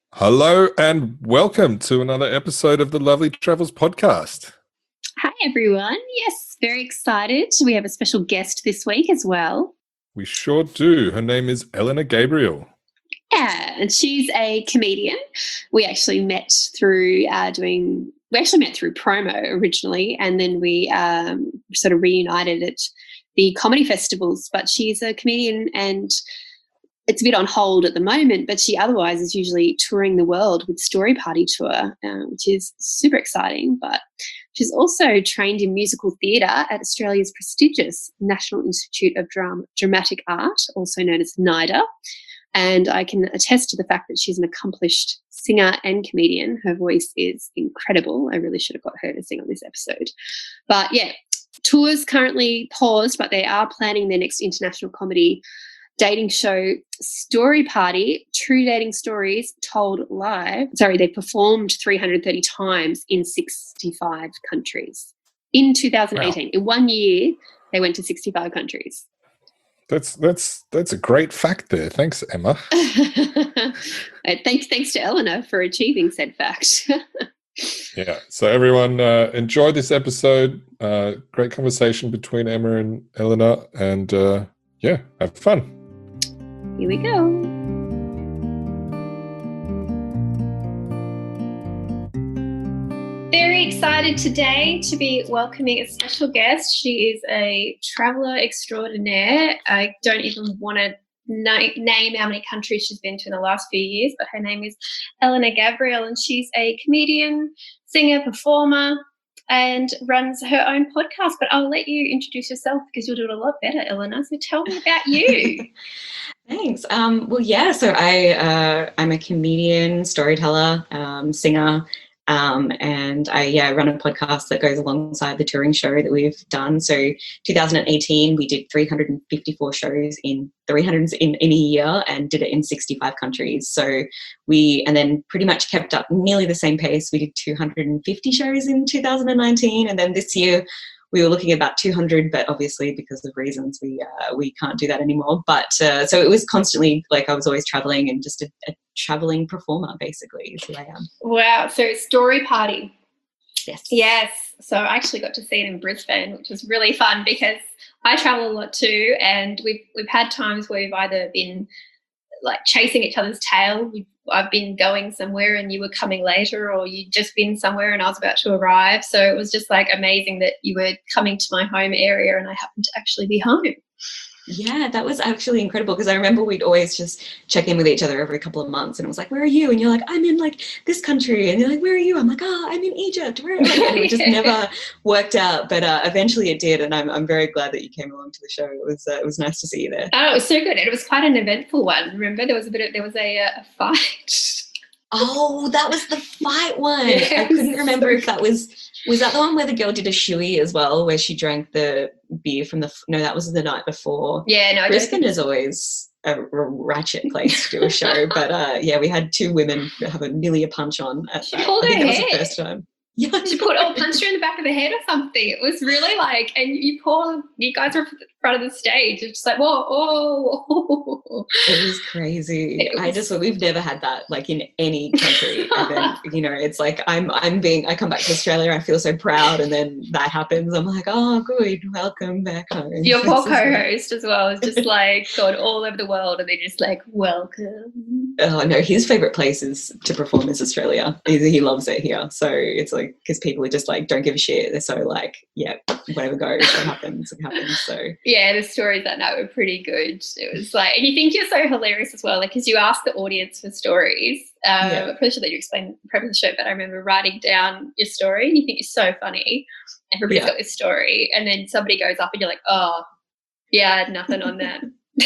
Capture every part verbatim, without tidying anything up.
Hello and welcome to another episode of the Lovely Travels podcast. Hi, everyone. Yes, very excited. We have a special guest this week as well. We sure do. Her name is Eleanor Gabriel. Yeah, and she's a comedian. We actually met through uh, doing, we actually met through promo originally, and then we um, sort of reunited at the comedy festivals. But she's a comedian and it's a bit on hold at the moment, but she otherwise is usually touring the world with Story Party Tour, uh, which is super exciting. But she's also trained in musical theatre at Australia's prestigious National Institute of Dram- Dramatic Art, also known as NIDA. And I can attest to the fact that she's an accomplished singer and comedian. Her voice is incredible. I really should have got her to sing on this episode. But yeah, tours currently paused, but they are planning their next international comedy dating show, Story Party, True Dating Stories Told Live. Sorry, they performed three hundred thirty times in sixty-five countries in two thousand eighteen. Wow. In one year, they went to sixty-five countries. That's that's that's a great fact there. Thanks, Emma. thanks, thanks to Eleanor for achieving said fact. Yeah. So everyone, uh, enjoy this episode. Uh, great conversation between Emma and Eleanor, and uh, yeah, have fun. Here we go. Very excited today to be welcoming a special guest. She is a traveller extraordinaire. I don't even want to na- name how many countries she's been to in the last few years, but her name is Eleanor Gabriel, and she's a comedian, singer, performer, and runs her own podcast. But I'll let you introduce yourself because you'll do it a lot better, Eleanor. So tell me about you. Thanks. Um, well, yeah, so I, uh, I'm a comedian, storyteller, um, singer, um, and I yeah, run a podcast that goes alongside the touring show that we've done. So two thousand eighteen, we did three hundred fifty-four shows in three hundred in, in a year and did it in sixty-five countries. So we, and then pretty much kept up nearly the same pace. We did two hundred fifty shows in two thousand nineteen, and then this year we were looking at about two hundred, but obviously because of reasons we uh, we can't do that anymore. But uh, so it was constantly like I was always traveling and just a, a traveling performer, basically, is who I am. Wow. So Story Party. Yes. Yes. So I actually got to see it in Brisbane, which was really fun because I travel a lot too, and we've we've had times where we've either been like chasing each other's tail. We've, I've been going somewhere and you were coming later, or you'd just been somewhere and I was about to arrive. So it was just like amazing that you were coming to my home area and I happened to actually be home. Yeah, that was actually incredible because I remember we'd always just check in with each other every couple of months and it was like, where are you? And you're like, I'm in like this country. And you're like, where are you? I'm like, oh, I'm in Egypt. Where am I? And it just yeah. never worked out. But uh, eventually it did. And I'm I'm very glad that you came along to the show. It was uh, it was nice to see you there. Oh, it was so good. It was quite an eventful one. Remember, there was a bit of, there was a, a fight. Oh, that was the fight one. Yes. I couldn't remember if that was, was that the one where the girl did a shoey as well, where she drank the beer from the, no, that was the night before. Yeah, no. Brisbane is always a ratchet place to do a show, but uh, yeah, we had two women have a nearly a punch on at she that. Pulled I think her that head. was the first time. Yeah, she put or punched her in the back of the head or something. It was really like, and you poor, you guys were at the front of the stage. It's just like, whoa, whoa, whoa. It was crazy. It was... I just, we've never had that like in any country. And then, you know, it's like I'm, I'm being, I come back to Australia, I feel so proud, and then that happens. I'm like, oh, good, welcome back home. Your poor co-host as well is just like gone all over the world, and they're just like, welcome. Oh no, his favorite place is to perform is Australia. He, he loves it here. So it's like, because people are just like, don't give a shit. They're so like, yeah, whatever goes, what happens, it happens. So yeah, the stories that night were pretty good. It was like, and you think you're so hilarious as well, like, because you ask the audience for stories. Um, yeah. I'm pretty sure that you explained the premise of the show, but I remember writing down your story, and you think you're so funny. Everybody's yeah. got this story, and then somebody goes up, and you're like, oh, yeah, I had nothing on that.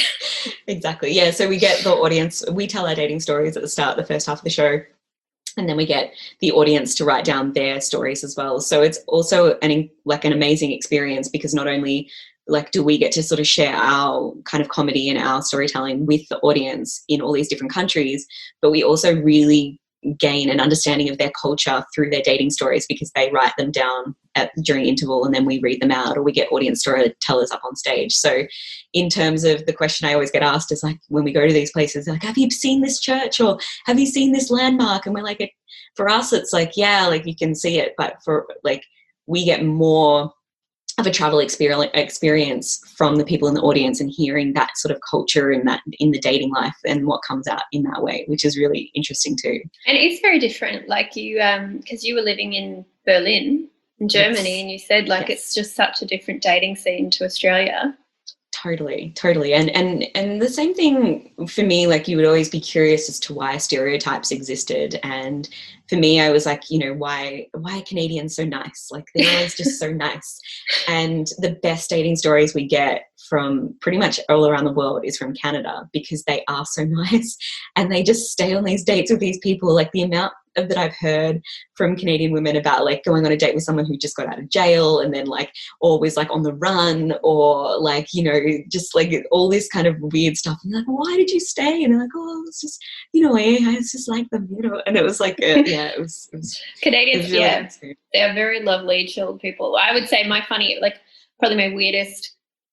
Exactly. Yeah. So we get the audience, we tell our dating stories at the start, the first half of the show, and then we get the audience to write down their stories as well. So it's also an like an amazing experience because not only like do we get to sort of share our kind of comedy and our storytelling with the audience in all these different countries, but we also really gain an understanding of their culture through their dating stories, because they write them down at, during interval, and then we read them out, or we get audience storytellers up on stage. So in terms of the question I always get asked is like, when we go to these places, like, have you seen this church, or have you seen this landmark? And we're like, for us, it's like, yeah, like you can see it, but for like, we get more of a travel experience experience from the people in the audience, and hearing that sort of culture in that in the dating life and what comes out in that way, which is really interesting too. And it's very different. Like you, um, because you were living in Berlin, in Germany, yes. and you said like yes. it's just such a different dating scene to Australia. Totally, totally. And and and the same thing for me, like you would always be curious as to why stereotypes existed. And for me, I was like, you know, why why are Canadians so nice? Like they're always just so nice. And the best dating stories we get from pretty much all around the world is from Canada, because they are so nice and they just stay on these dates with these people. Like the amount of that I've heard from Canadian women about like going on a date with someone who just got out of jail and then like, or was like on the run, or like, you know, just like all this kind of weird stuff. And like, why did you stay? And they're like, oh, it's just, you know, I, I just like them, you know. And it was like, a, yeah, it was, it was Canadians, it was really yeah, interesting. They're very lovely, chilled people. I would say my funny, like probably my weirdest,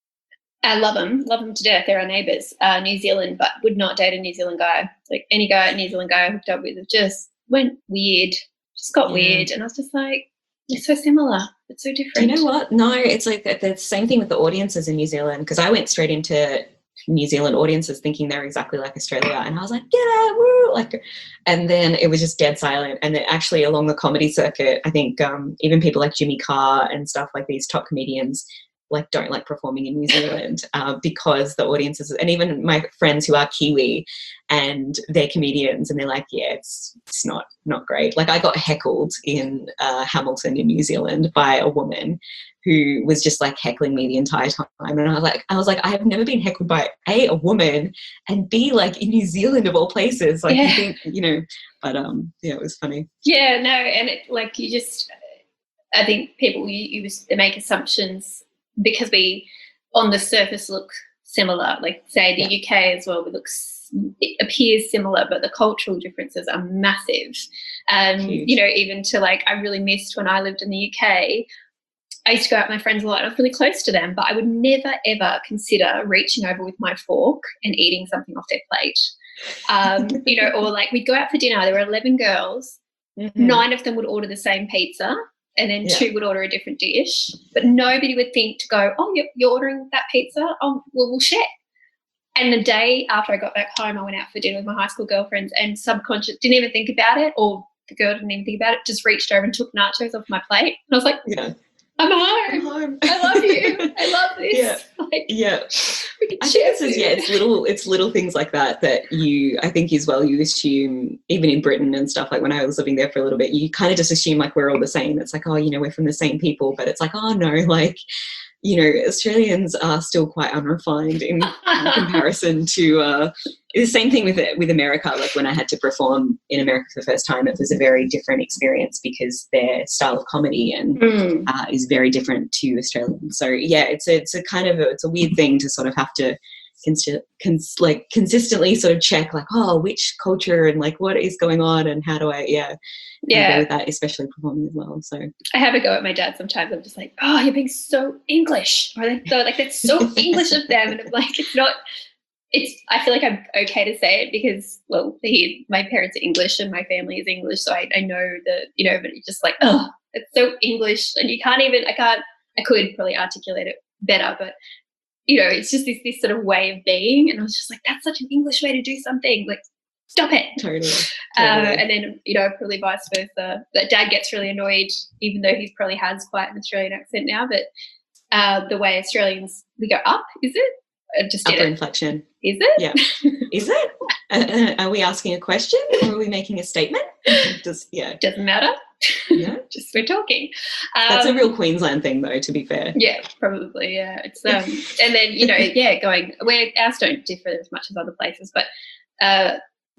I love them, love them to death. They're our neighbours, uh, New Zealand, but would not date a New Zealand guy. Like any guy, New Zealand guy I hooked up with, just went weird, just got yeah. weird. And I was just like, it's so similar. It's so different. Do you know what? No, it's like the, the same thing with the audiences in New Zealand, because I went straight into New Zealand audiences thinking they're exactly like Australia. And I was like, yeah, woo, like, and then it was just dead silent. And then actually along the comedy circuit, I think um, even people like Jimmy Carr and stuff like these top comedians like don't like performing in New Zealand uh, because the audiences, and even my friends who are Kiwi and they're comedians, and they're like, yeah, it's it's not not great. Like I got heckled in uh, Hamilton in New Zealand by a woman who was just like heckling me the entire time, and I was like, I was like, I have never been heckled by a a woman, and b like in New Zealand of all places. Like yeah. you think, you know, but um, yeah, it was funny. Yeah, no, and it, like you just, I think people you, you they make assumptions. Because we, on the surface, look similar. Like, say, the yeah. U K as well, we look, it appears similar, but the cultural differences are massive. Um, you know, even to, like, I really missed when I lived in the U K, I used to go out with my friends a lot, and I was really close to them, but I would never, ever consider reaching over with my fork and eating something off their plate. Um, you know, or, like, we'd go out for dinner. There were eleven girls. Mm-hmm. Nine of them would order the same pizza. And then yeah. two would order a different dish, but nobody would think to go, oh, you're, you're ordering that pizza? Oh, well, we'll share. And the day after I got back home, I went out for dinner with my high school girlfriends, and subconscious, didn't even think about it, or the girl didn't even think about it, just reached over and took nachos off my plate. And I was like, yeah. I'm home. I'm home. I love you. I love this. Yeah. Like, yeah. I think this is, yeah, it's little, it's little things like that that you, I think as well, you assume, even in Britain and stuff, like when I was living there for a little bit, you kind of just assume like we're all the same. It's like, oh, you know, we're from the same people, but it's like, oh no, like, you know, Australians are still quite unrefined in, in comparison to uh, the same thing with it, with America. Like when I had to perform in America for the first time, it was a very different experience because their style of comedy and mm. uh, is very different to Australian. So yeah, it's a, it's a kind of a, it's a weird thing to sort of have to cons- cons- like consistently sort of check like, oh, which culture and like what is going on and how do I yeah. Yeah, go with that, especially performing as well. So I have a go at my dad sometimes. I'm just like, oh, you're being so English, or like, like that's so English of them, and I'm like, it's not. It's. I feel like I'm okay to say it because, well, he, my parents are English and my family is English, so I, I know that, you know. But it's just like, oh, it's so English, and you can't even. I can't. I could probably articulate it better, but you know, it's just this this sort of way of being, and I was just like, that's such an English way to do something, like. Stop it. Totally. totally. Uh, and then, you know, probably vice versa. That dad gets really annoyed, even though he probably has quite an Australian accent now, but uh, the way Australians, we go up, is it? I just Upper did it. inflection. Is it? Yeah. Is it? Uh, are we asking a question or are we making a statement? Just, yeah. Doesn't matter. Yeah. Just we're talking. Um, That's a real Queensland thing though, to be fair. Yeah, probably, yeah. It's um, and then, you know, yeah, going, where ours don't differ as much as other places, but uh,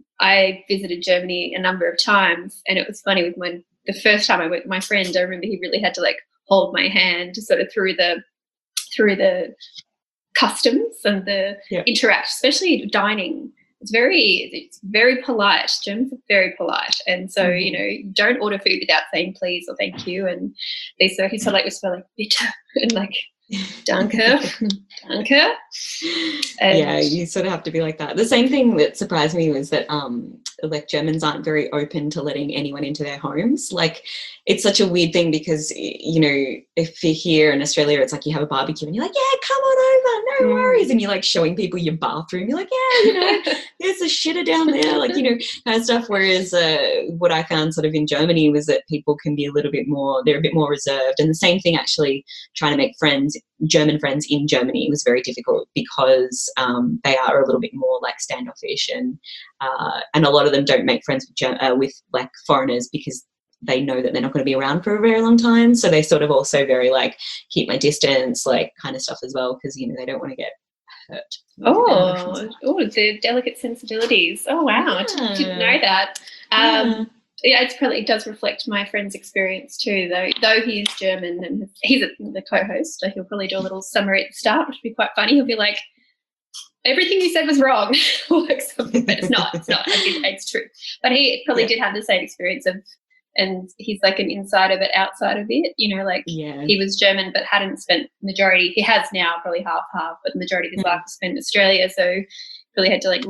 I visited Germany a number of times, and it was funny with my the first time I went with my friend. I remember he really had to like hold my hand sort of through the through the customs and the yeah. interact, especially dining. it's very it's very polite. Germans are very polite, and so Mhm. you know, don't order food without saying please or thank you. And they so he said like whisper like bitte and like danke, danke. And Yeah, you sort of have to be like that. The same thing that surprised me was that um like Germans aren't very open to letting anyone into their homes. Like it's such a weird thing because y- you know, if you're here in Australia, it's like you have a barbecue and you're like, yeah, come on over, no Mm. worries. And you're like showing people your bathroom. You're like, yeah, you know, there's a shitter down there, like, you know, kind of stuff. Whereas uh, what I found sort of in Germany was that people can be a little bit more, they're a bit more reserved. And the same thing actually trying to make friends, German friends in Germany was very difficult because um, they are a little bit more like standoffish, and uh, and a lot of them don't make friends with Ger- uh, with like foreigners because they know that they're not going to be around for a very long time. So they sort of also very like keep my distance, like kind of stuff as well, because you know they don't want to get hurt. oh, oh, the delicate sensibilities. Oh wow, I didn't, didn't know that. Um, Yeah. Yeah, it's probably it does reflect my friend's experience too. Though, though he is German and he's a, the co-host, so he'll probably do a little summary at the start, which would be quite funny. He'll be like, "Everything you said was wrong," or like something, but it's not. It's not. I did, it's true. But he probably Yeah. did have the same experience of, and he's like an insider but outside of it. You know, like Yeah. he was German but hadn't spent majority. He has now probably half half, but the majority of his Mm. life was spent in Australia. So really had to like.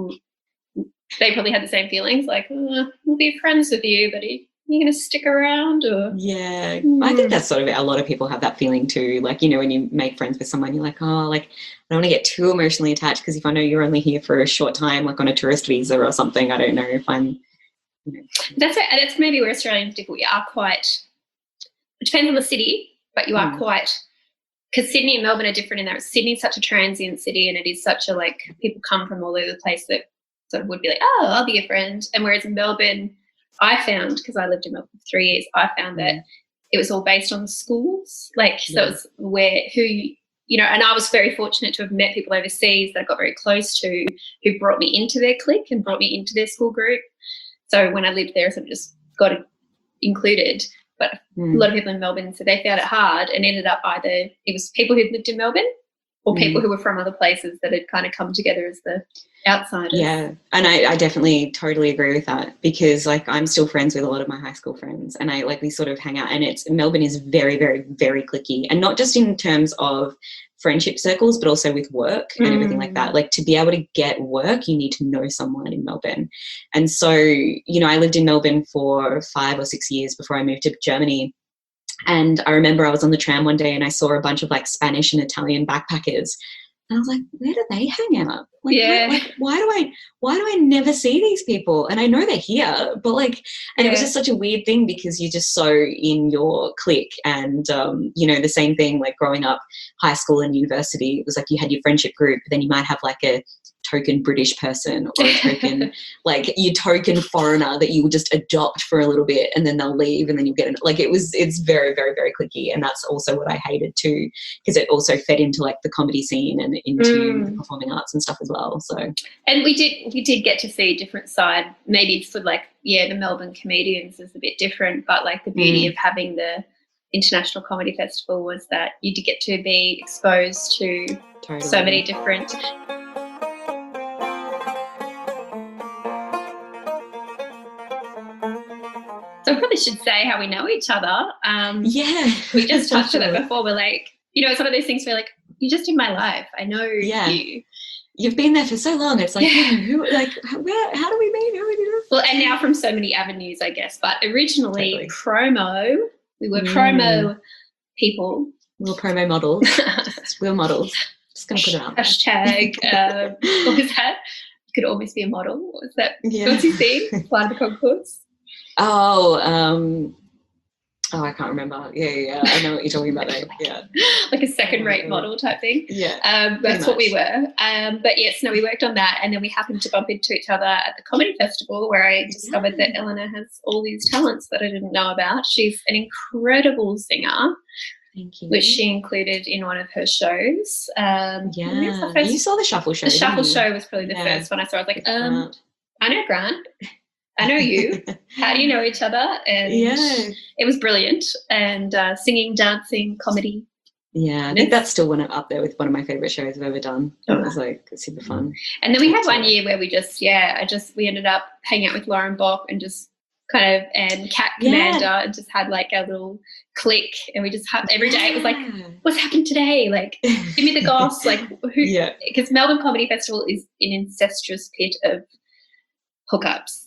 They probably had the same feelings, like, oh, we'll be friends with you, but are you going to stick around? Or Yeah, I Mm. think that's sort of a lot of people have that feeling too. Like, you know, when you make friends with someone, you're like, oh, like, I don't want to get too emotionally attached because if I know you're only here for a short time, like on a tourist visa or something, I don't know if I'm, you know. That's it. That's maybe where Australians differ. We are quite, it depends on the city, but you are Mm. quite, because Sydney and Melbourne are different in that Sydney's such a transient city and it is such a, like, people come from all over the place that sort of would be like, oh, I'll be your friend. And whereas in Melbourne, I found, because I lived in Melbourne for three years, I found that Mm. it was all based on schools. Like, so Yeah. it was where, who, you know, and I was very fortunate to have met people overseas that I got very close to who brought me into their clique and brought me into their school group. So when I lived there, I sort of just got included. But Mm. a lot of people in Melbourne, so they found it hard and ended up either it was people who lived in Melbourne or people Mm. who were from other places that had kind of come together as the outsiders. Yeah, and I, I definitely totally agree with that because like I'm still friends with a lot of my high school friends and I like we sort of hang out and it's Melbourne is very, very, very cliquey and not just in terms of friendship circles but also with work and Mm. everything like that. Like to be able to get work you need to know someone in Melbourne. And so, you know, I lived in Melbourne for five or six years before I moved to Germany. And I remember I was on the tram one day and I saw a bunch of like Spanish and Italian backpackers. And I was like, where do they hang out? Like, Yeah. why, like, why do I, why do I never see these people? And I know they're here, but like, and it was Yeah. just such a weird thing because you're just so in your clique. And, um, you know, the same thing, like growing up, high school and university, it was like you had your friendship group, but then you might have like a token British person or a token, like your token foreigner that you will just adopt for a little bit and then they'll leave and then you'll get an, like, it was, it's very, very, very cliquey. And that's also what I hated too, because it also fed into like the comedy scene and into Mm. the performing arts and stuff as well. So, And we did we did get to see a different side. Maybe for like, yeah, the Melbourne comedians is a bit different, but like the beauty Mm. of having the International Comedy Festival was that you did get to be exposed to totally. so many different. So I probably should say how we know each other. Um, Yeah. we just touched on it Sure. before. We're like, you know, it's one of those things where like, you're just in my life. I know Yeah. you. You've been there for so long. It's like, Yeah. yeah, who, like, how, where, how do we meet? How do we do this? Well, and now from so many avenues, I guess. But originally, Totally. promo, we were Mm. promo people. We were promo models. We were models. Just going to put it out there. Hashtag, um, what was that? You could almost be a model. What was that? Yeah. What's you seen? Fly the Concourse? Oh, um, oh, I can't remember. Yeah, yeah, yeah. I know what you're talking about though. Yeah. Like a second-rate Oh. model type thing. Yeah. Um, that's what we much. were. Um, but yes, no, we worked on that, and then we happened to bump into each other at the comedy festival, where I discovered that Eleanor has all these talents that I didn't know about. She's an incredible singer, Thank you. which she included in one of her shows. Um, I think it was Yeah. the first- You saw the shuffle show. the shuffle didn't you? show was probably the Yeah. first one I saw. I was like, With um, Grant. I know Grant. I know you. How do you know each other? And Yeah. it was brilliant. And uh, singing, dancing, comedy. Yeah, I think that's still one up there with one of my favorite shows I've ever done. It was like super fun. And then we had one year where we just, yeah, I just we ended up hanging out with Lauren Bock and just kind of and Cat Commander yeah. and just had like a little click, and we just had every day. It was like, what's happened today? Like, give me the goss. Like, who? Yeah. Because Melbourne Comedy Festival is an incestuous pit of hookups.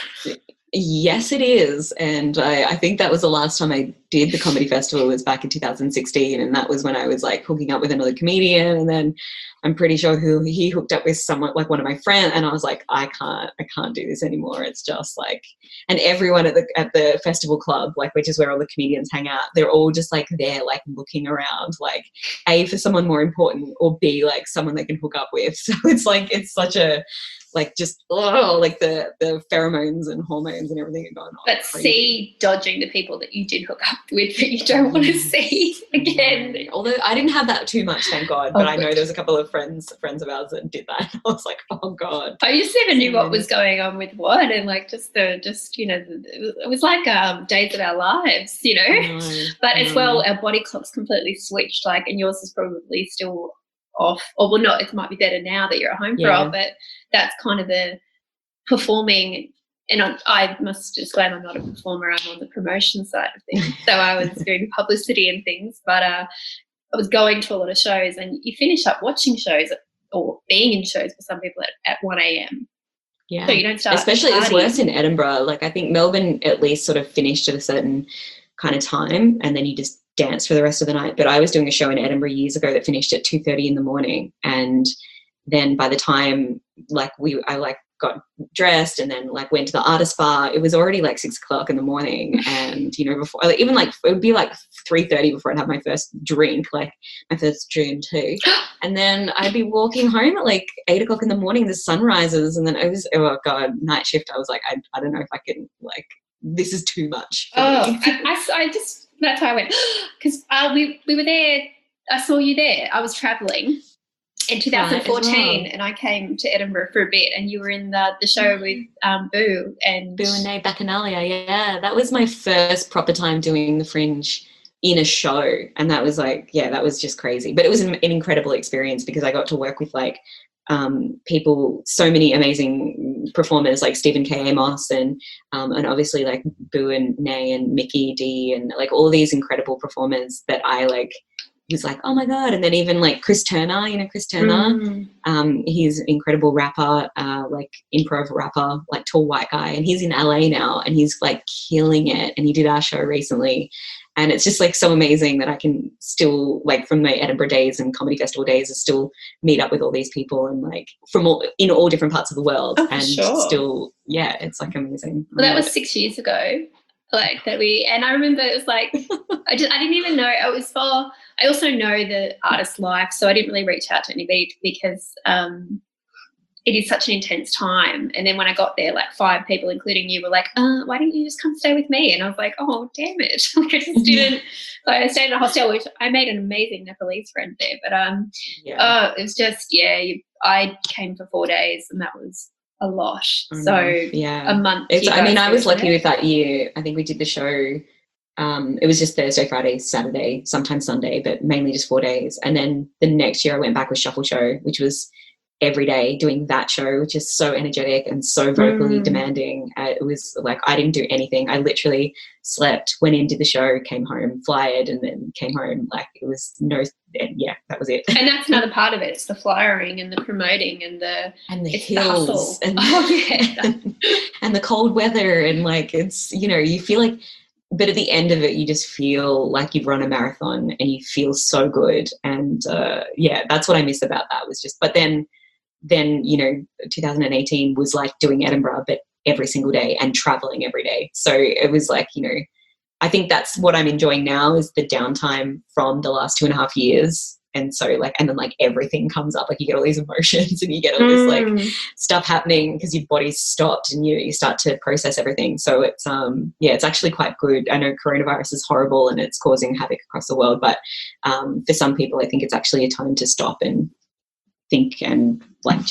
Yes, it is. And I, I think that was the last time I did the comedy festival was back in two thousand sixteen. And that was when I was like hooking up with another comedian. And then I'm pretty sure who he hooked up with someone like one of my friends. And I was like, I can't, I can't do this anymore. It's just like, and everyone at the, at the festival club, like, which is where all the comedians hang out, they're all just like there, like looking around, like A, for someone more important, or B, like someone they can hook up with. So it's like, it's such a, like just oh, like the the pheromones and hormones and everything are going on. But see, dodging the people that you did hook up with that you don't want to see again. Although I didn't have that too much, thank God. But oh, I know there was a couple of friends friends of ours that did that. I was like, oh God. I just never knew what was going on with what, and like just the just you know the, it was like um, days of our lives, you know. know but as well, our body clocks completely switched. Like, and yours is probably still off, or well, not. It might be better now that you're at home yeah. for all, but that's kind of the performing. And I, I must disclaim, I'm not a performer. I'm on the promotion side of things. So I was doing publicity and things, but uh, I was going to a lot of shows, and you finish up watching shows or being in shows for some people at, at one a.m. Yeah. So you don't start. Especially it's worse in Edinburgh. Like I think Melbourne at least sort of finished at a certain kind of time, and then you just dance for the rest of the night. But I was doing a show in Edinburgh years ago that finished at two thirty in the morning, and then by the time like we I like got dressed and then like went to the artist bar, it was already like six o'clock in the morning. And you know, before like, even like it would be like three thirty before I'd have my first drink, like my first gin too. And then I'd be walking home at like eight o'clock in the morning, the sun rises, and then it was oh god, night shift. I was like, I, I don't know if I can, like, this is too much for oh me. I, I, I just that's why I went, because uh, we we were there. I saw you there. I was traveling in two thousand fourteen, right, well. And I came to Edinburgh for a bit, and you were in the, the show with um, Boo and Boo and Nate Bacchanalia. Yeah, that was my first proper time doing the Fringe in a show, and that was like, yeah, that was just crazy. But it was an, an incredible experience because I got to work with like um, people, so many amazing performers like Stephen K. Amos and um, and obviously like Boo and Nay and Mickey D and like all these incredible performers that I like was like, oh my God. And then even like Chris Turner, you know, Chris Turner, mm. um, he's an incredible rapper, uh, like improv rapper, like tall white guy. And he's in L A now and he's like killing it. And he did our show recently. And it's just like so amazing that I can still, like from my Edinburgh days and comedy festival days, I still meet up with all these people and like from all, in all different parts of the world. Oh, and sure. still, yeah, it's like amazing. Well, that was six years ago. Like that we, and I remember it was like, I, just, I didn't even know, it was for, I also know the artist's life, so I didn't really reach out to anybody because um, it is such an intense time. And then when I got there, like five people, including you, were like, uh, why didn't you just come stay with me? And I was like, oh, damn it. Like I just didn't, like I stayed in a hostel, which I made an amazing Nepalese friend there. But um, yeah. uh, it was just, yeah, you, I came for four days and that was a lot. Mm, so yeah, a month. It's, I mean, I was lucky with that year. I think we did the show. Um, it was just Thursday, Friday, Saturday, sometimes Sunday, but mainly just four days. And then the next year I went back with Shuffle Show, which was every day doing that show, which is so energetic and so vocally mm. demanding. Uh, it was like I didn't do anything. I literally slept, went in, did the show, came home, flyered, and then came home. Like it was no, yeah, that was it. And that's another part of it. It's the flyering and the promoting and the and the it's hills the and oh yeah, and the cold weather and like it's, you know, you feel like. But at the end of it, you just feel like you've run a marathon and you feel so good. And uh, yeah, that's what I miss about that was just, but then, then, you know, two thousand eighteen was like doing Edinburgh, but every single day and traveling every day. So it was like, you know, I think that's what I'm enjoying now is the downtime from the last two and a half years. And so like, and then like everything comes up, like you get all these emotions and you get all this like mm. stuff happening because your body's stopped and you you start to process everything. So it's, um, yeah, it's actually quite good. I know coronavirus is horrible and it's causing havoc across the world, but um, for some people, I think it's actually a time to stop and think and like just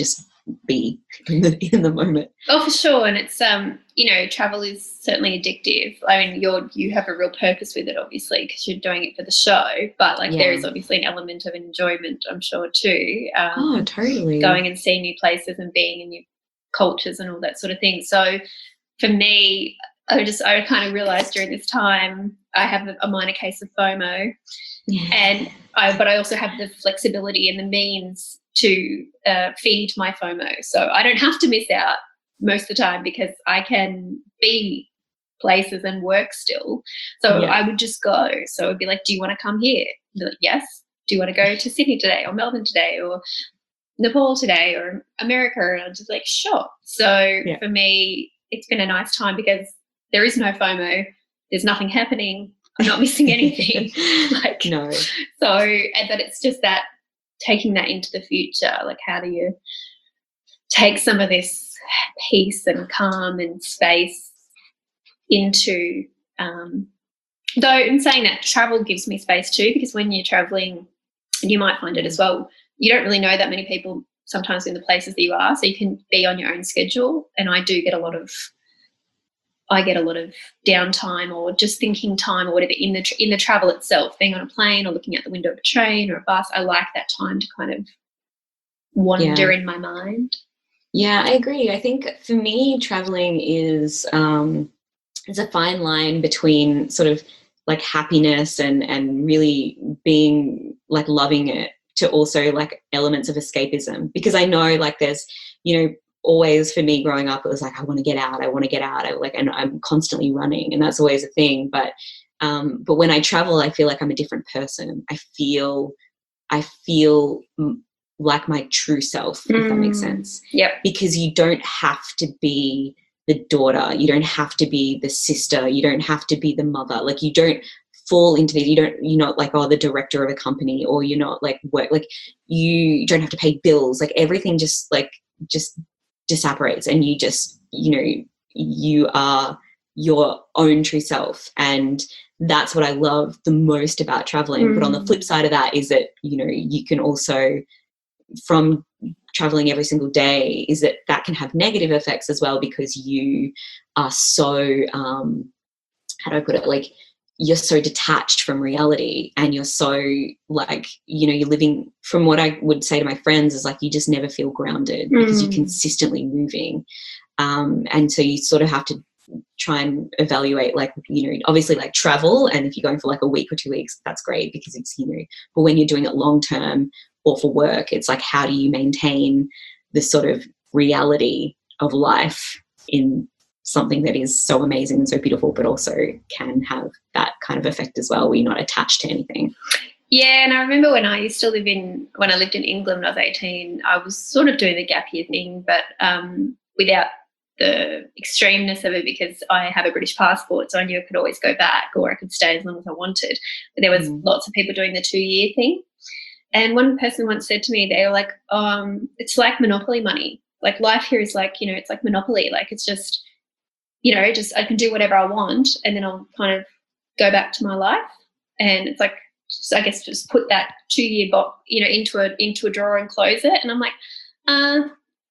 be in the in the moment. Oh, for sure. And it's um, you know, travel is certainly addictive. I mean, you're you have a real purpose with it, obviously, because you're doing it for the show. But like, Yeah. there is obviously an element of enjoyment, I'm sure, too. Um, Oh, totally. Going and seeing new places and being in new cultures and all that sort of thing. So for me, I just I kind of realised during this time I have a, a minor case of FOMO, Yeah. and I but I also have the flexibility and the means to uh, feed my FOMO. So I don't have to miss out most of the time because I can be places and work still. So Yeah. I would just go. So it'd be like, do you want to come here? I'd be like, yes. Do you want to go to Sydney today or Melbourne today or Nepal today or America? And I'm just like, sure. So Yeah. for me, it's been a nice time because there is no FOMO. There's nothing happening. I'm not missing anything. Like, no. So, and but it's just that taking that into the future. Like, how do you take some of this peace and calm and space into, um, though in saying that, travel gives me space too, because when you're traveling, and you might find it as well, you don't really know that many people sometimes in the places that you are, so you can be on your own schedule. And I do get a lot of I get a lot of downtime or just thinking time or whatever in the tra- in the travel itself, being on a plane or looking out the window of a train or a bus. I like that time to kind of wander Yeah. in my mind. Yeah, I agree. I think for me, traveling is um, it's a fine line between sort of like happiness and and really being like loving it to also like elements of escapism, because I know like there's, you know, always for me growing up, it was like, I want to get out, I want to get out. I like, and I'm constantly running, and that's always a thing. But, um, but when I travel, I feel like I'm a different person. I feel, I feel like my true self, if mm. that makes sense. Yep. Because you don't have to be the daughter, you don't have to be the sister, you don't have to be the mother. Like, you don't fall into these, you don't, you're not like, oh, the director of a company, or you're not like work, like you don't have to pay bills. Like everything just like, just disapparates, and you just, you know, you are your own true self. And that's what I love the most about traveling. Mm. But on the flip side of that is that, you know, you can also, from traveling every single day, is that that can have negative effects as well, because you are so, um, how do I put it? Like, you're so detached from reality, and you're so like, you know, you're living, from what I would say to my friends is like, you just never feel grounded mm. because you're consistently moving. Um, and so you sort of have to try and evaluate, like, you know, obviously like travel, and if you're going for like a week or two weeks, that's great because it's, you know, but when you're doing it long term or for work, it's like, how do you maintain this sort of reality of life in something that is so amazing and so beautiful, but also can have that kind of effect as well, where you're not attached to anything. Yeah, and I remember when I used to live in, when I lived in England when I was eighteen, I was sort of doing the gap year thing, but um, without the extremeness of it, because I have a British passport, so I knew I could always go back, or I could stay as long as I wanted. But there was mm. lots of people doing the two-year thing. And one person once said to me, they were like, um, it's like Monopoly money. Like, life here is like, you know, it's like Monopoly. Like, it's just, you know, just I can do whatever I want, and then I'll kind of go back to my life. And it's like, just, I guess, just put that two-year box, you know, into a into a drawer and close it. And I'm like, uh,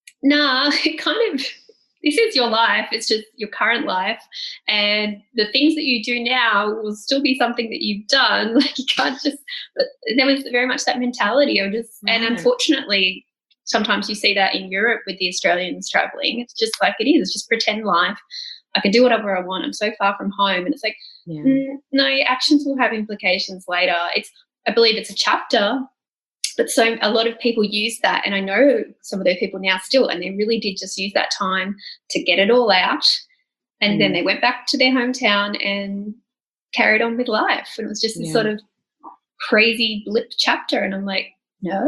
nah, it kind of, this is your life. It's just your current life, and the things that you do now will still be something that you've done. Like, you can't just. But there was very much that mentality of just, right. And unfortunately, sometimes you see that in Europe with the Australians traveling. It's just like it is. It's just pretend life. I can do whatever I want. I'm so far from home, and it's like, yeah. mm, no, your actions will have implications later. It's, I believe, it's a chapter. But so a lot of people use that, and I know some of those people now still, and they really did just use that time to get it all out, and mm. then they went back to their hometown and carried on with life. And it was just this yeah. sort of crazy blip chapter, and I'm like, no.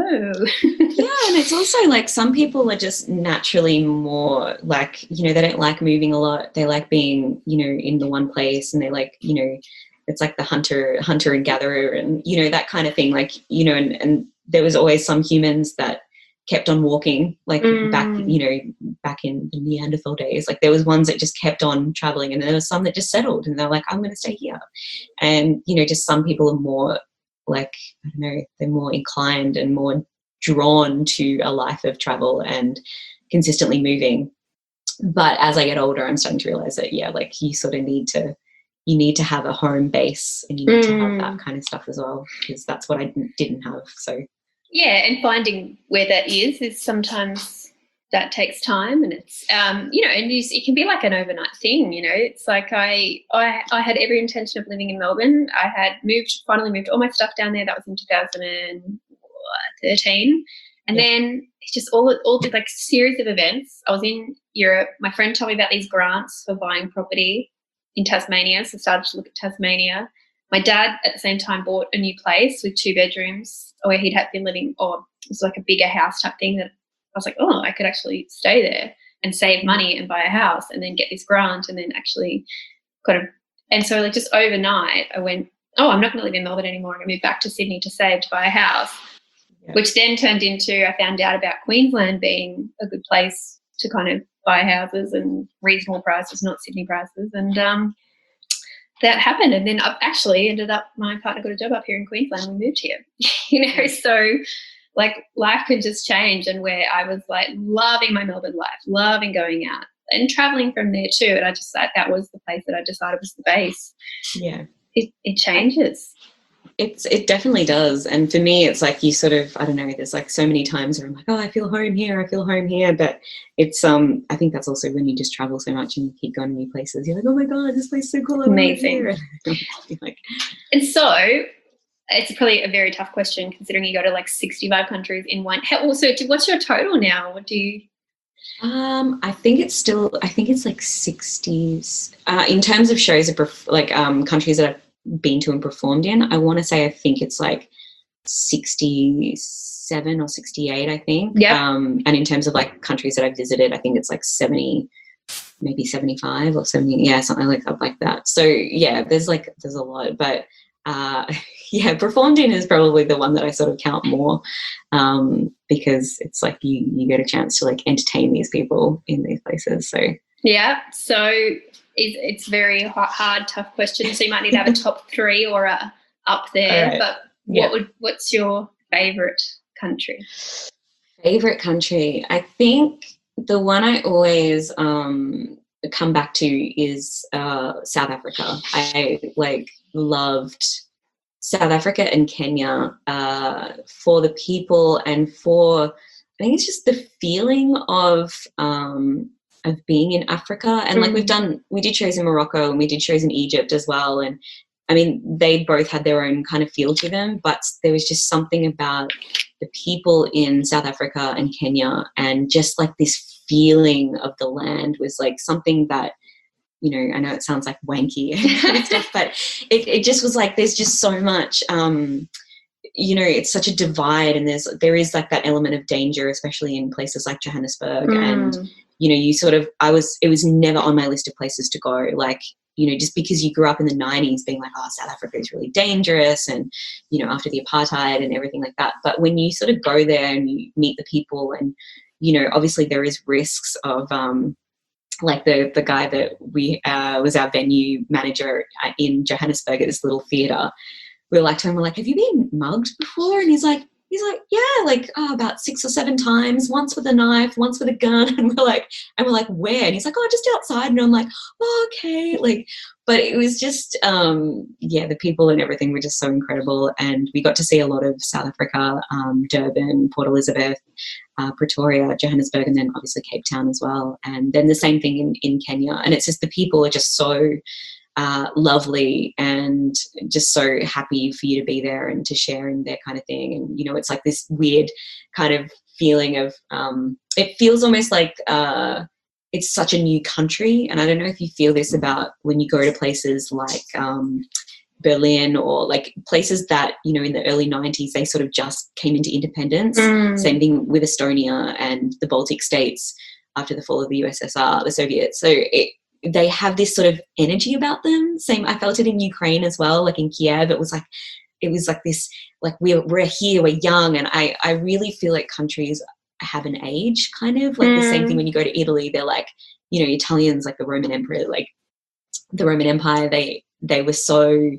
Yeah, and it's also like some people are just naturally more like, you know, they don't like moving a lot. They like being, you know, in the one place, and they like, you know, it's like the hunter, hunter and gatherer, and, you know, that kind of thing. Like, you know, and, and there was always some humans that kept on walking, like mm. back, you know, back in the Neanderthal days. Like, there was ones that just kept on traveling, and there was some that just settled, and they're like, I'm going to stay here. And, you know, just some people are more like, I don't know, they're more inclined and more drawn to a life of travel and consistently moving. But as I get older, I'm starting to realize that, yeah, like you sort of need to, you need to have a home base, and you need mm. to have that kind of stuff as well, because that's what I didn't, didn't have. So yeah, and finding where that is is sometimes that takes time, and it's um you know, and you, it can be like an overnight thing. You know, it's like I I I had every intention of living in Melbourne. I had moved finally moved all my stuff down there. That was in two thousand thirteen, and yeah. then it's just all all the like series of events. I was in Europe. My friend told me about these grants for buying property in Tasmania, so I started to look at Tasmania. My dad at the same time bought a new place with two bedrooms where he'd had been living, or it was like a bigger house type thing that I was like, oh, I could actually stay there and save money and buy a house and then get this grant and then actually kind of, and so like just overnight I went, oh, I'm not going to live in Melbourne anymore. I'm going to move back to Sydney to save to buy a house, yeah. which then turned into, I found out about Queensland being a good place to kind of buy houses and reasonable prices, not Sydney prices. And um, that happened. And then I actually ended up, my partner got a job up here in Queensland and we moved here, you know, so like life could just change, and where I was like loving my Melbourne life, loving going out and traveling from there too. And I just thought that was the place that I decided was the base. Yeah. It it changes. It's it definitely does. And for me, it's like you sort of, I don't know, there's like so many times where I'm like, oh, I feel home here, I feel home here. But it's um I think that's also when you just travel so much and you keep going to new places. You're like, oh my God, this place is so cool. Amazing. like, and so it's probably a very tough question considering you go to like sixty-five countries in one. How, also, what's your total now? What do you? Um, I think it's still, I think it's like sixties. Uh, in terms of shows, of like um, countries that I've been to and performed in, I want to say I think it's like sixty-seven or sixty-eight, I think. Yeah. Um, and in terms of like countries that I've visited, I think it's like seventy, maybe seventy-five or seventy, yeah, something like that, like that. So yeah, there's like, there's a lot, but uh, yeah, performed in is probably the one that I sort of count more, um, because it's like you you get a chance to like entertain these people in these places. So yeah, so it's, it's very hard, tough question. So you might need to have a top three or a up there. Right. But what yeah. would what's your favorite country? Favorite country, I think the one I always um, come back to is uh, South Africa. I like. loved South Africa and Kenya uh, for the people and for, I think it's just the feeling of um, of being in Africa. And mm. like we've done, we did shows in Morocco and we did shows in Egypt as well. And I mean, they both had their own kind of feel to them, but there was just something about the people in South Africa and Kenya, and just like this feeling of the land was like something that, you know, I know it sounds like wanky and stuff, but it, it just was like, there's just so much, um, you know, it's such a divide, and there's, there is like that element of danger, especially in places like Johannesburg. Mm. And, you know, you sort of, I was, it was never on my list of places to go. Like, you know, just because you grew up in the nineties being like, oh, South Africa is really dangerous. And, you know, after the apartheid and everything like that. But when you sort of go there and you meet the people, and, you know, obviously there is risks of, um, like the the guy that we uh, was our venue manager in Johannesburg at this little theatre. We were like to him, we're like, have you been mugged before? And he's like, he's like, yeah, like oh, about six or seven times, once with a knife, once with a gun. And we're like, and we're like, where? And he's like, oh, just outside. And I'm like, oh, okay. Like, but it was just, um, yeah, the people and everything were just so incredible. And we got to see a lot of South Africa, um, Durban, Port Elizabeth, uh, Pretoria, Johannesburg, and then obviously Cape Town as well. And then the same thing in, in Kenya. And it's just the people are just so uh, lovely and just so happy for you to be there and to share in their kind of thing. And, you know, it's like this weird kind of feeling of, um, it feels almost like, uh, it's such a new country. And I don't know if you feel this about when you go to places like um, Berlin, or like places that, you know, in the early nineties, they sort of just came into independence. Mm. Same thing with Estonia and the Baltic states after the fall of the U S S R, the Soviets. So it, they have this sort of energy about them. Same, I felt it in Ukraine as well, like in Kiev. It was like, it was like this, like we're, we're here, we're young. And I, I really feel like countries have an age, kind of like mm. the same thing when you go to Italy. They're like, you know, Italians, like the Roman Emperor, like the Roman Empire, they they were so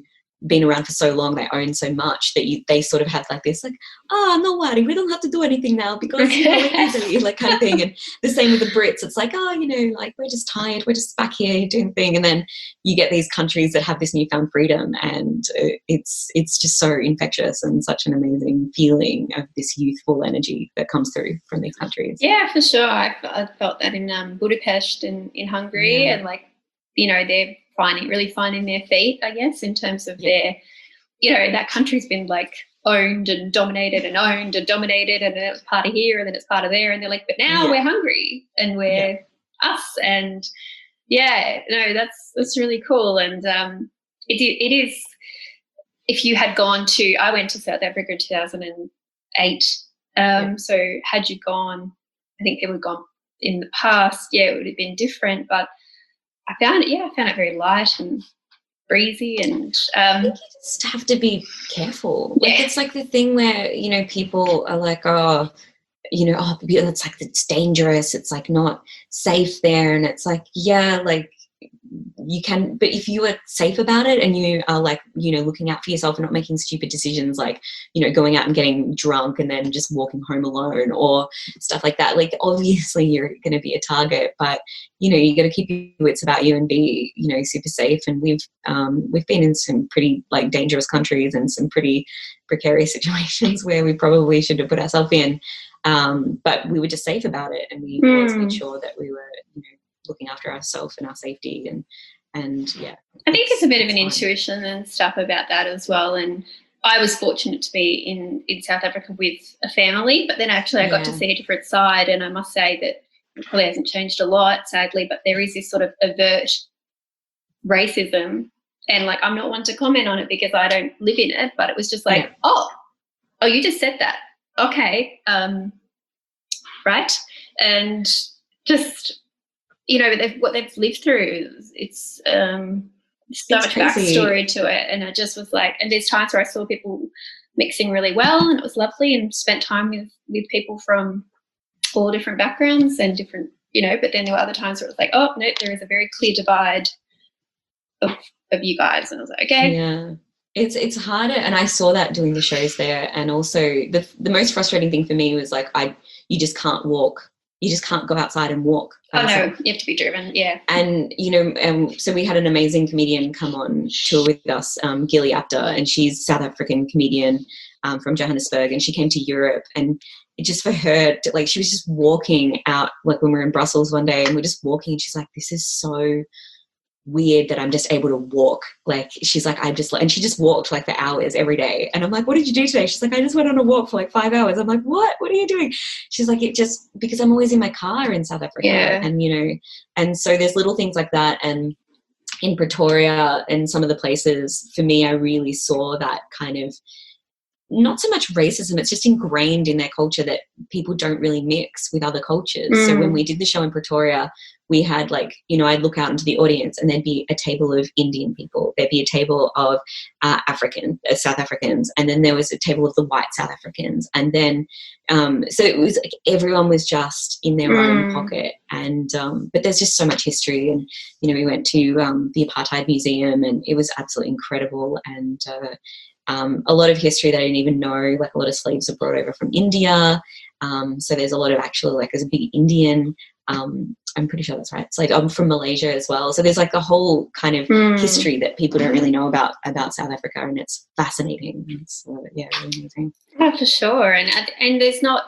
been around for so long, they own so much that you they sort of have like this like, oh, no worry, we don't have to do anything now because you know we're busy, like kind of thing. And the same with the Brits, it's like, oh, you know, like we're just tired, we're just back here doing the thing. And then you get these countries that have this newfound freedom, and it's it's just so infectious and such an amazing feeling of this youthful energy that comes through from these countries. Yeah, for sure. I, I felt that in um, Budapest and in Hungary, Yeah. and like, you know, they're finding really finding their feet, I guess, in terms of Yeah. their, you know, that country's been like owned and dominated and owned and dominated, and then it was part of here and then it's part of there, and they're like, but now Yeah. we're hungry and we're Yeah. us, and yeah, no, that's that's really cool. And um, it it is. If you had gone to, I went to South Africa in two thousand eight. Um, Yeah. So had you gone, I think people had gone in the past, yeah, it would have been different. But I found it, yeah, I found it very light and breezy, and um, You just have to be careful. Like Yeah. it's like the thing where, you know, people are like, oh, you know, oh, it's like it's dangerous. It's like not safe there. And it's like, yeah, like you can, but if you are safe about it and you are like, you know, looking out for yourself and not making stupid decisions, like, you know, going out and getting drunk and then just walking home alone or stuff like that, like obviously you're going to be a target, but you know, you got to keep your wits about you and be, you know, super safe. And we've um we've been in some pretty like dangerous countries and some pretty precarious situations where we probably should have put ourselves in, um but we were just safe about it, and we Mm. always made sure that we were, you know, looking after ourselves and our safety, and and yeah, I think there's a bit of an fine. intuition and stuff about that as well. And I was fortunate to be in, in South Africa with a family, but then actually I got to Yeah. see a different side, and I must say that it probably hasn't changed a lot, sadly, but there is this sort of overt racism, and like I'm not one to comment on it because I don't live in it, but it was just like, Yeah. oh, oh, you just said that. Okay. Um, right. And just, you know, they've, what they've lived through, it's um, so It's much crazy. backstory to it. And I just was like, and there's times where I saw people mixing really well, and it was lovely, and spent time with, with people from all different backgrounds and different, you know, but then there were other times where it was like, oh, no, there is a very clear divide of, of you guys. And I was like, okay. Yeah. It's it's harder, and I saw that doing the shows there. And also the the most frustrating thing for me was like I you just can't walk. You just can't go outside and walk. by Oh, no, yourself. you have to be driven. Yeah. And, you know, um, so we had an amazing comedian come on tour with us, um, Gilly Apter, and she's South African comedian um, from Johannesburg, and she came to Europe, and it just for her, to, like she was just walking out, like when we were in Brussels one day, and we're just walking, and she's like, this is so weird that I'm just able to walk. Like she's like, I just, and she just walked like for hours every day. And I'm like, what did you do today? She's like, I just went on a walk for like five hours. I'm like, what? What are you doing? She's like, it just, because I'm always in my car in South Africa. Yeah. And, you know, and so there's little things like that. And in Pretoria and some of the places, for me, I really saw that kind of, not so much racism, it's just ingrained in their culture that people don't really mix with other cultures. Mm. So when we did the show in Pretoria, we had like, you know, I'd look out into the audience and there'd be a table of Indian people. There'd be a table of uh, African, uh, South Africans. And then there was a table of the white South Africans. And then, um, so it was like everyone was just in their Mm. own pocket. And, um, but there's just so much history. And, you know, we went to um, the Apartheid Museum, and it was absolutely incredible. And, uh, Um, a lot of history that I didn't even know, like a lot of slaves were brought over from India. Um, so there's a lot of actually, like there's a big Indian, um, I'm pretty sure that's right. It's like I'm from Malaysia as well. So there's like a whole kind of Mm. history that people don't really know about, about South Africa. And it's fascinating. It's, uh, yeah, really amazing. Oh, for sure. And and there's not,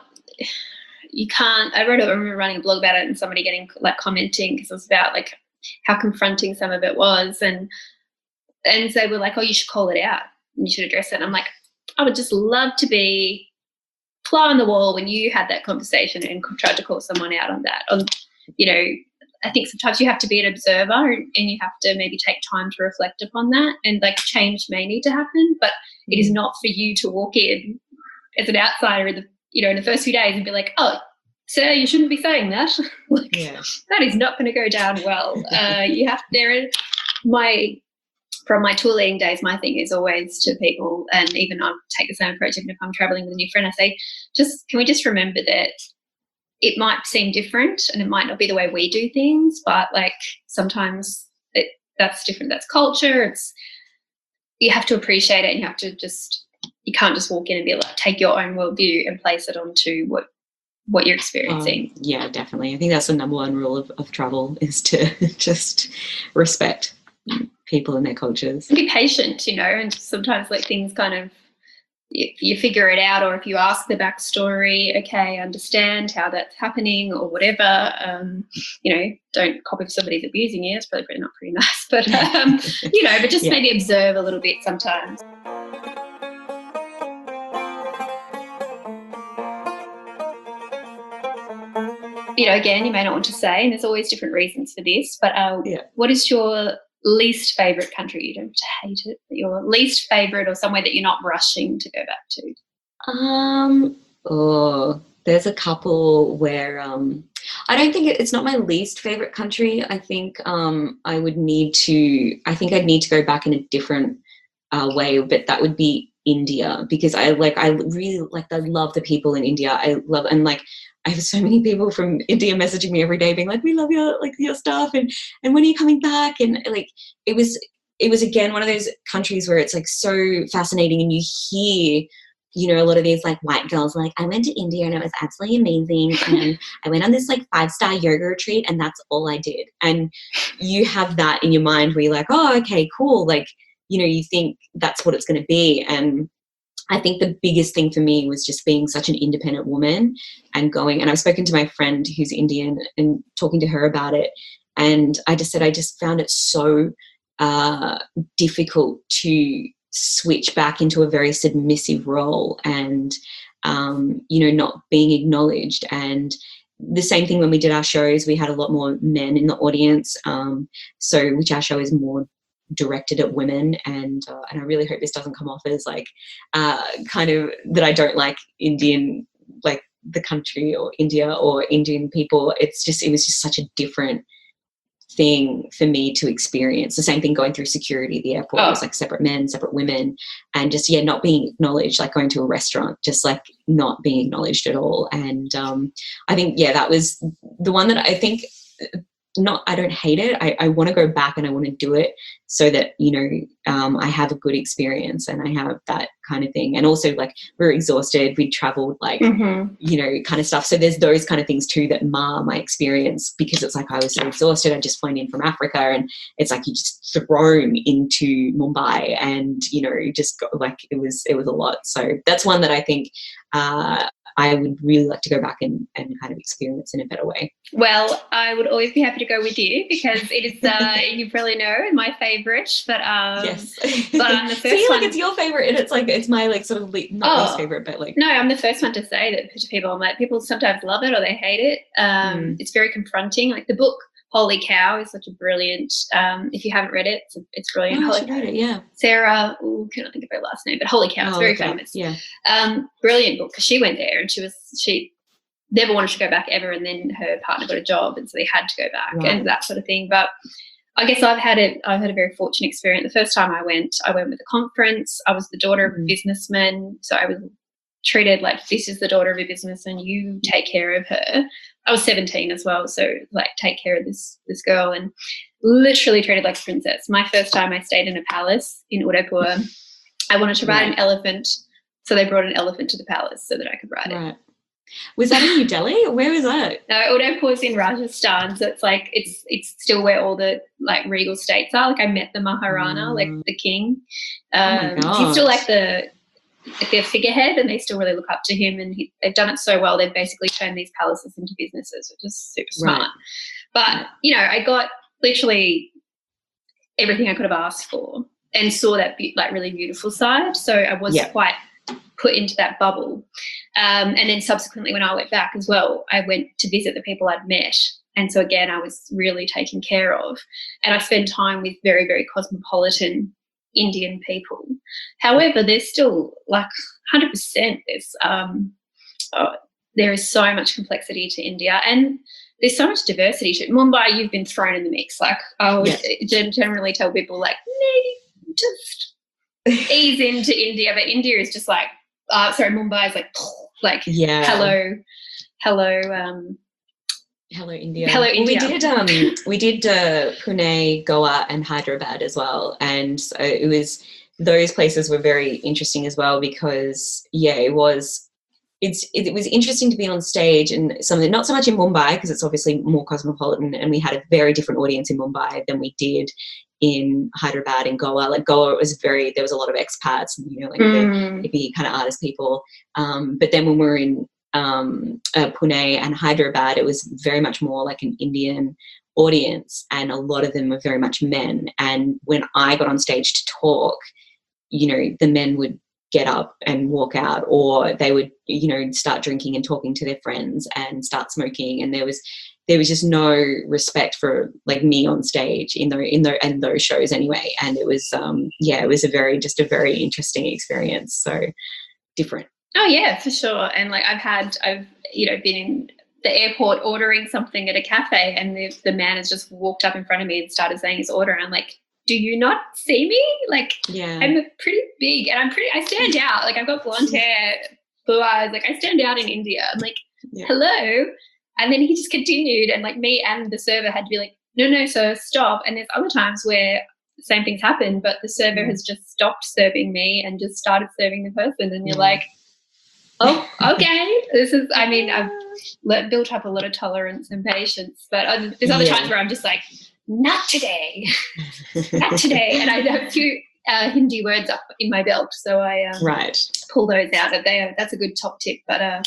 you can't, I wrote a, I remember running a blog about it, and somebody getting like commenting because it was about like how confronting some of it was. And, and they were like, oh, you should call it out. And you should address it. And I'm like, I would just love to be fly on the wall when you had that conversation and tried to call someone out on that. On, you know, I think sometimes you have to be an observer, and, and you have to maybe take time to reflect upon that. And like change may need to happen, but it is not for you to walk in as an outsider in the, you know, in the first few days and be like, oh, sir, you shouldn't be saying that. Like, Yeah. that is not going to go down well. Uh, you have there. My From my tour leading days, my thing is always to people, and even I take the same approach even if I'm traveling with a new friend, I say, just can we just remember that it might seem different and it might not be the way we do things, but like sometimes it, that's different. That's culture. It's you have to appreciate it, and you have to just, you can't just walk in and be like, take your own worldview and place it onto what what you're experiencing. Um, yeah, definitely. I think that's the number one rule of, of travel, is to just respect people and their cultures. Be patient, you know, and sometimes like things kind of, you, you figure it out, or if you ask the backstory, okay, I understand how that's happening or whatever. Um, you know, don't copy if somebody's abusing you. It's probably not pretty nice, but um, you know, but just yeah. maybe observe a little bit sometimes. You know, again, you may not want to say, and there's always different reasons for this, but uh, yeah. what is your least favourite country? You don't have to hate it, but your least favourite, or somewhere that you're not rushing to go back to? Um, oh, there's a couple where um, I don't think it, it's not my least favourite country. I think um, I would need to, I think I'd need to go back in a different uh, way, but that would be India, because I like, I really like, I love the people in India. I love, and like, I have so many people from India messaging me every day being like, we love your, like your stuff. And, and when are you coming back? And like, it was, it was again, one of those countries where it's like so fascinating, and you hear, you know, a lot of these like white girls like, I went to India and it was absolutely amazing. And I went on this like five-star yoga retreat and that's all I did. And you have that in your mind where you're like, oh, okay, cool. Like, you know, you think that's what it's going to be. And I think the biggest thing for me was just being such an independent woman and going, and I've spoken to my friend who's Indian and talking to her about it. And I just said, I just found it so uh, difficult to switch back into a very submissive role and, um, you know, not being acknowledged. And the same thing when we did our shows, we had a lot more men in the audience. Um, so which our show is more directed at women, and uh, and I really hope this doesn't come off as like uh, kind of that I don't like Indian, like the country or India or Indian people. It's just, it was just such a different thing for me to experience. The same thing going through security at the airport. Oh. It was like separate men, separate women, and just, yeah, not being acknowledged, like going to a restaurant, just like not being acknowledged at all. And um, I think, yeah, that was the one that I think, not, I don't hate it. I, I want to go back and I want to do it so that, you know, um, I have a good experience and I have that kind of thing. And also like we're exhausted. We traveled like, mm-hmm. you know, kind of stuff. So there's those kind of things too that mar my experience, because it's like I was so exhausted. I just flown in from Africa and it's like you just thrown into Mumbai and, you know, just got, like it was, it was a lot. So that's one that I think, uh, I would really like to go back and, and kind of experience in a better way. Well, I would always be happy to go with you because it is, uh, you probably know, my favourite. But um, yes, but I'm the first See, one. Like it's your favourite, and it's like it's my like sort of le- not oh, least favourite, but like no, I'm the first one to say that to people. I'm like, people sometimes love it or they hate it. Um, mm. It's very confronting. Like the book Holy Cow is such a brilliant. Um, if you haven't read it, it's, it's brilliant. Oh, Holy I should read it. Yeah, Sarah. Ooh, cannot think of her last name, but Holy Cow. It's oh, very okay. famous. Yeah, um, brilliant book because she went there and she was she never wanted to go back ever, and then her partner got a job, and so they had to go back right. and that sort of thing. But I guess I've had a I've had a very fortunate experience. The first time I went, I went with a conference. I was the daughter mm. of a businessman, so I was treated like this is the daughter of a businessman. You take care of her. I was seventeen as well, so like take care of this this girl, and literally treated like a princess. My first time I stayed in a palace in Udaipur. I wanted to ride right. an elephant, so they brought an elephant to the palace so that I could ride right. it. Was that in New Delhi? Where was that? No, Udaipur is in Rajasthan, so it's like it's it's still where all the like regal states are. Like I met the Maharana, mm. like the king. Um, oh he's still like the like their figurehead, and they still really look up to him, and he, they've done it so well. They've basically turned these palaces into businesses, which is super smart. Right. But you know, I got literally everything I could have asked for, and saw that be- like really beautiful side. So I was yeah. quite put into that bubble. Um, and then subsequently, when I went back as well, I went to visit the people I'd met, and so again, I was really taken care of, and I spent time with very, very cosmopolitan Indian people. However, there's still like one hundred percent there's um oh, there is so much complexity to India, and there's so much diversity to Mumbai. You've been thrown in the mix. Like I would yes. generally tell people like maybe just ease into India, but India is just like uh sorry Mumbai is like like yeah hello hello um Hello India. Hello India. We did um we did uh, Pune, Goa and Hyderabad as well, and so it was those places were very interesting as well because, yeah, it was it's it, it was interesting to be on stage and something, not so much in Mumbai because it's obviously more cosmopolitan, and we had a very different audience in Mumbai than we did in Hyderabad and Goa. Like Goa, it was very, there was a lot of expats, and, you know, like Mm. the hippie kind of artist people. Um, but then when we were in um, uh, Pune and Hyderabad, it was very much more like an Indian audience, and a lot of them were very much men. And when I got on stage to talk, you know, the men would get up and walk out, or they would, you know, start drinking and talking to their friends and start smoking. And there was, there was just no respect for like me on stage in the, in the, in those shows anyway. And it was, um, yeah, it was a very, just a very interesting experience. So different. Oh yeah, for sure. And like I've had, I've, you know, been in the airport ordering something at a cafe, and the, the man has just walked up in front of me and started saying his order. And I'm like, do you not see me? Like, yeah, I'm pretty big, and I'm pretty, I stand out. Like, I've got blonde hair, blue eyes. Like, I stand out in India. I'm like, yeah. Hello. And then he just continued, and like me and the server had to be like, no, no, sir, stop. And there's other times where the same things happen, but the server mm. has just stopped serving me and just started serving the person. And you're mm. like, oh, okay. This is, I mean, I've le- built up a lot of tolerance and patience, but uh, there's other yeah. times where I'm just like, not today, not today. And I have a few uh, Hindi words up in my belt, so I um, right. pull those out. They, that's a good top tip. But uh,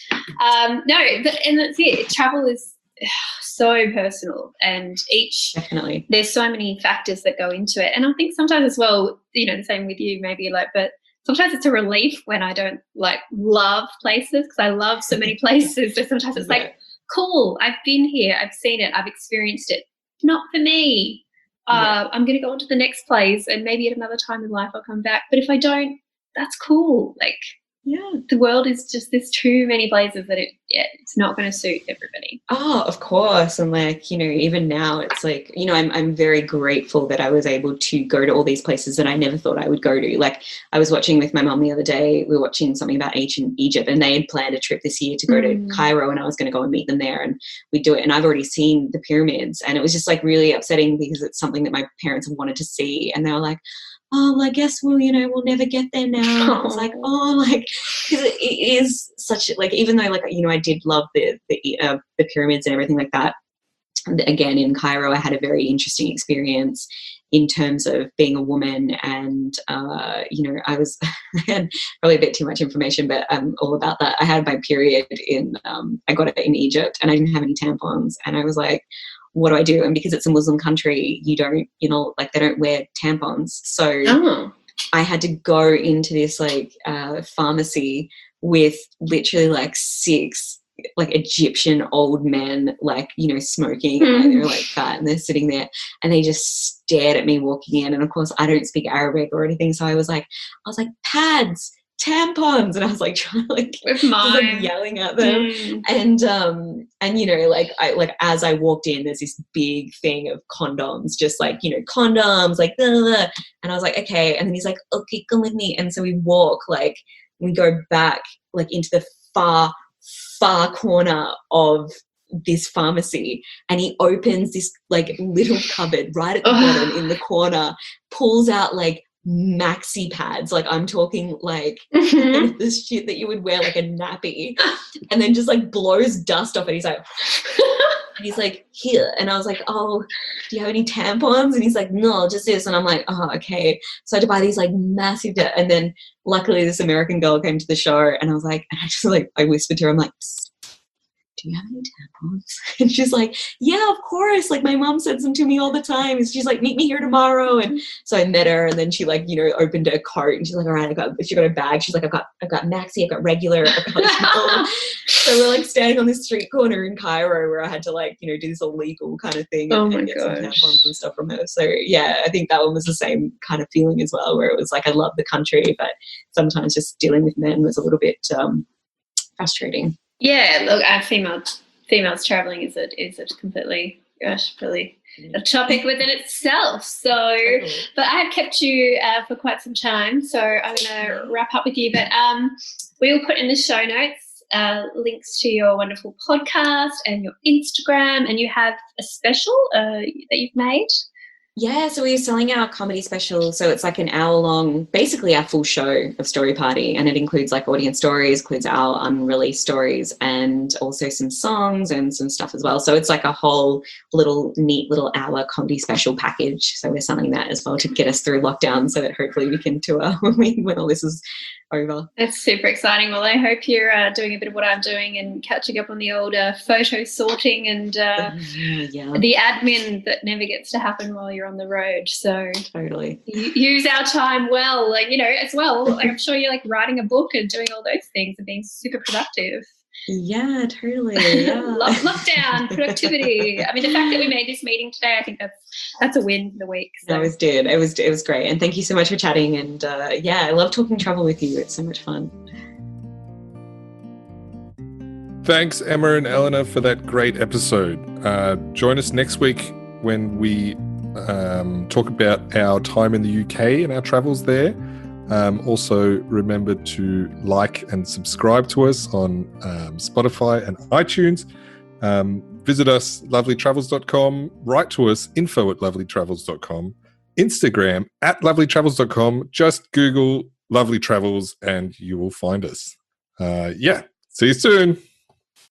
um, no, but, and that's it. Travel is so personal, and each definitely there's so many factors that go into it. And I think sometimes as well, you know, the same with you, maybe like, but sometimes it's a relief when I don't like love places, because I love so many places. So sometimes it's yeah. like, cool, I've been here, I've seen it, I've experienced it. Not for me. Uh, yeah. I'm going to go on to the next place, and maybe at another time in life I'll come back. But if I don't, that's cool. Like, yeah, the world is just, there's too many places that it, yeah, it's not going to suit everybody. Oh, of course. And like, you know, even now it's like, you know, I'm I'm very grateful that I was able to go to all these places that I never thought I would go to. Like I was watching with my mum the other day, we were watching something about ancient Egypt, and they had planned a trip this year to go mm. to Cairo, and I was going to go and meet them there, and we do it. And I've already seen the pyramids, and it was just like really upsetting because it's something that my parents have wanted to see. And they were like, oh, I guess we'll, you know, we'll never get there now. I was like, oh, like, because it, it is such, like, even though, like, you know, I did love the the, uh, the pyramids and everything like that. And again, in Cairo, I had a very interesting experience in terms of being a woman, and, uh, you know, I was, I had probably a bit too much information, but I'm all about that. I had my period in, um, I got it in Egypt, and I didn't have any tampons, and I was like, what do I do? And because it's a Muslim country, you don't, you know, like they don't wear tampons. So oh. I had to go into this like uh, pharmacy with literally like six like Egyptian old men, like, you know, smoking mm. and they're like fat, and they're sitting there and they just stared at me walking in. And of course I don't speak Arabic or anything. So I was like, I was like, pads, tampons, and I was like trying to like, with mine, like yelling at them, mm. and um and you know, like I like as I walked in, there's this big thing of condoms, just like, you know, condoms, like blah, blah, blah. And I was like, okay. And then he's like, okay, come with me. And so we walk, like we go back like into the far far corner of this pharmacy, and he opens this like little cupboard right at the bottom in the corner, pulls out like maxi pads, like I'm talking like mm-hmm. this shit that you would wear like a nappy, and then just like blows dust off it. He's like and he's like, here. And I was like, oh, do you have any tampons? And he's like, no, just this. And I'm like, oh, okay. So I had to buy these like massive, de- and then luckily this American girl came to the show, and I was like, and I just like, I whispered to her, I'm like, psst, do you have any tampons? And she's like, yeah, of course. Like my mom sends them to me all the time. And she's like, meet me here tomorrow. And so I met her, and then she like, you know, opened a cart, and she's like, all right, I got, she got a bag. She's like, I've got, I've got maxi, I've got regular. I've got small. So we're like standing on this street corner in Cairo where I had to like, you know, do this illegal kind of thing and, oh my and get gosh. some tampons and stuff from her. So yeah, I think that one was the same kind of feeling as well, where it was like, I love the country, but sometimes just dealing with men was a little bit um, frustrating. Yeah, look, uh, female females traveling is a is a completely, gosh, really a topic within itself. So, but I have kept you uh, for quite some time, so I'm going to wrap up with you. But um, we will put in the show notes uh, links to your wonderful podcast and your Instagram, and you have a special uh, that you've made. Yeah, so we're selling our comedy special. So it's like an hour long, basically our full show of Story Party. And it includes like audience stories, includes our unreleased stories, and also some songs and some stuff as well. So it's like a whole little neat little hour comedy special package. So we're selling that as well to get us through lockdown so that hopefully we can tour when, we, when all this is over. That's super exciting. Well, I hope you're uh, doing a bit of what I'm doing and catching up on the old uh, photo sorting and uh, yeah, yeah. the admin that never gets to happen while you're on the road. So totally use our time well, like, you know, as well. Like, I'm sure you're like writing a book and doing all those things and being super productive. Yeah, totally. Yeah. Lock, lockdown, productivity. I mean, the fact that we made this meeting today, I think that's that's a win for the week. So. It was did. It was it was great. And thank you so much for chatting. And uh, yeah, I love talking travel with you. It's so much fun. Thanks, Emma and Eleanor, for that great episode. Uh, join us next week when we um, talk about our time in the U K and our travels there. Um, also, remember to like and subscribe to us on um, Spotify and iTunes. Um, visit us, lovely travels dot com. Write to us, info at lovely travels dot com. Instagram, at lovely travels dot com. Just Google Lovely Travels and you will find us. Uh, yeah, see you soon.